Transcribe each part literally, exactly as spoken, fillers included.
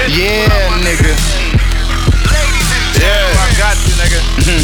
Yeah, nigga. Yeah, I got you, nigga.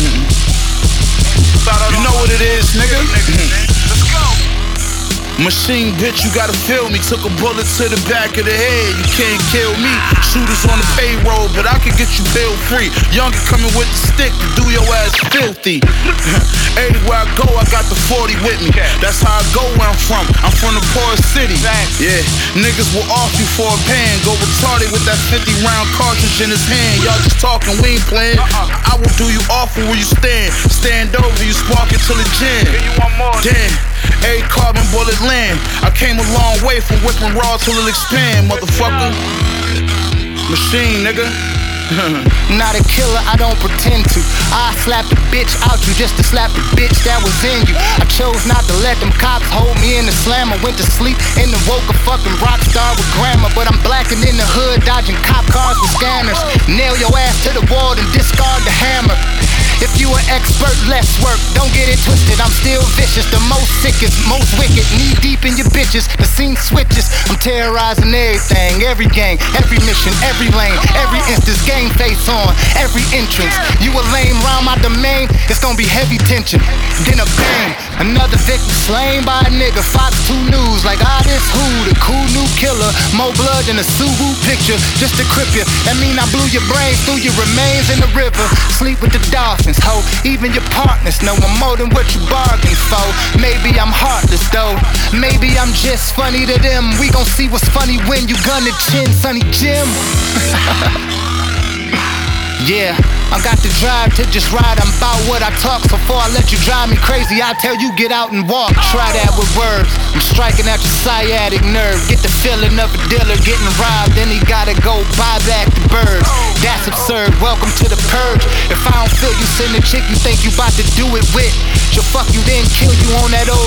You know what it is, nigga. Let's go. Machine bitch, you gotta feel me. Took a bullet to the back of the head. You can't kill me. Shooters on the payroll, but I can get you bill free. Younger coming with the stick to do your ass filthy. Everywhere I go, I got the forty with me. That's how I go where I'm from. I'm from the poorest city. Yeah, niggas will off you for a pan. Go retarded with that fifty round cartridge in his hand. Y'all just talking, we ain't playing. I will do you awful where you stand. Stand over, you spark it till it jam. Give you one more. Damn. A carbon bullet land. I came a long way from whipping raw till it expand, motherfucker. Machine, nigga. Not a killer, I don't pretend to. I slapped a bitch out you just to slap the bitch that was in you. I chose not to let them cops hold me in the slammer. Went to sleep and then woke a fucking rock star with grammar. But I'm blacking in the hood, dodging cop cars with scanners. Nail your ass to the wall and discard the hammer. If you an expert, less work, don't get it twisted. I'm still vicious, the most sickest, most wicked. Knee deep in your bitches, the scene switches. I'm terrorizing everything, every gang, every mission, every lane, every instance. Game face on, every entrance. You a lame round my domain, it's gonna be heavy tension. Then a bang, another victim slain by a nigga. Fox two News, like ah this who, the cool new killer. More blood than a Subaru picture, just to crip you. That mean I blew your brains through your remains in the river. Sleep with the dolphins. Ho, even your partners know I'm more than what you bargained for. Maybe I'm heartless though, maybe I'm just funny to them. We gon' see what's funny when you gun the chin, Sonny Jim. Yeah, I got the drive to just ride, I'm about what I talk. So before I let you drive me crazy, I tell you get out and walk. Try that with words, I'm striking at your sciatic nerve. Get the feeling of a dealer getting robbed, then he gotta go buy back the birds. That's absurd, welcome to the purge. If I don't feel you send a chick you think you about to do it with, she'll fuck you then kill you on that